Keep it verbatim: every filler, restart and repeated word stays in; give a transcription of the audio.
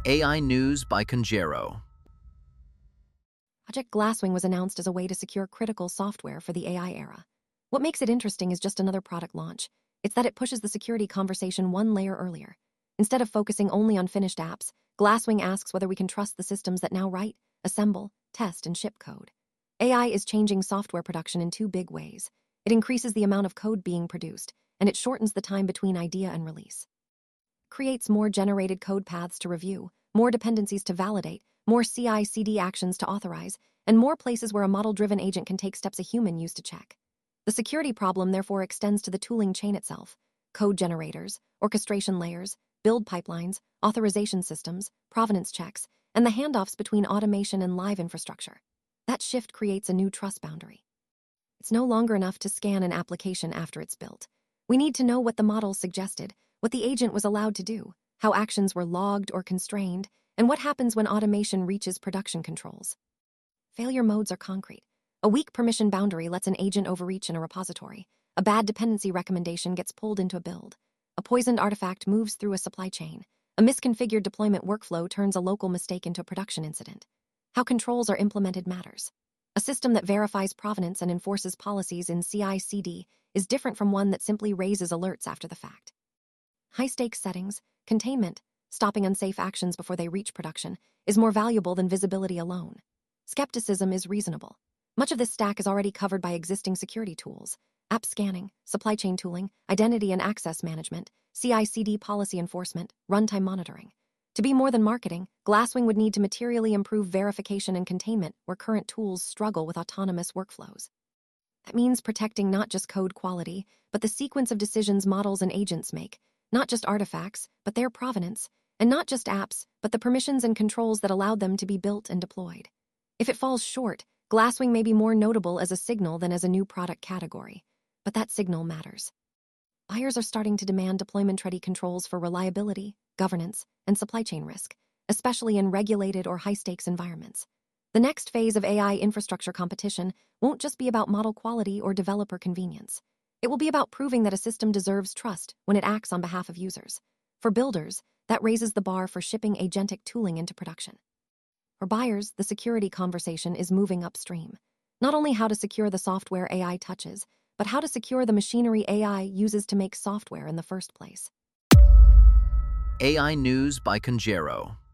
A I News by Conjero. Project Glasswing was announced as a way to secure critical software for the A I era. What makes it interesting is just another product launch. It's that it pushes the security conversation one layer earlier. Instead of focusing only on finished apps, Glasswing asks whether we can trust the systems that now write, assemble, test, and ship code. A I is changing software production in two big ways. It increases the amount of code being produced, and it shortens the time between idea and release. It creates more generated code paths to review, more dependencies to validate, more C I C D actions to authorize, and more places where a model-driven agent can take steps a human used to check. The security problem therefore extends to the tooling chain itself: code generators, orchestration layers, build pipelines, authorization systems, provenance checks, and the handoffs between automation and live infrastructure. That shift creates a new trust boundary. It's no longer enough to scan an application after it's built. We need to know what the model suggested, what the agent was allowed to do, how actions were logged or constrained, and what happens when automation reaches production controls. Failure modes are concrete. A weak permission boundary lets an agent overreach in a repository. A bad dependency recommendation gets pulled into a build. A poisoned artifact moves through a supply chain. A misconfigured deployment workflow turns a local mistake into a production incident. How controls are implemented matters. A system that verifies provenance and enforces policies in C I C D is different from one that simply raises alerts after the fact. High-stakes settings, containment, stopping unsafe actions before they reach production, is more valuable than visibility alone. Skepticism is reasonable. Much of this stack is already covered by existing security tools: app scanning, supply chain tooling, identity and access management, C I C D policy enforcement, runtime monitoring. To be more than marketing, Glasswing would need to materially improve verification and containment where current tools struggle with autonomous workflows. That means protecting not just code quality, but the sequence of decisions models and agents make, not just artifacts, but their provenance, and not just apps, but the permissions and controls that allowed them to be built and deployed. If it falls short, Glasswing may be more notable as a signal than as a new product category, but that signal matters. Buyers are starting to demand deployment-ready controls for reliability, governance, and supply chain risk, especially in regulated or high-stakes environments. The next phase of A I infrastructure competition won't just be about model quality or developer convenience. It will be about proving that a system deserves trust when it acts on behalf of users. For builders, that raises the bar for shipping agentic tooling into production. For buyers, the security conversation is moving upstream. Not only how to secure the software A I touches, but how to secure the machinery A I uses to make software in the first place. A I News by Conjero.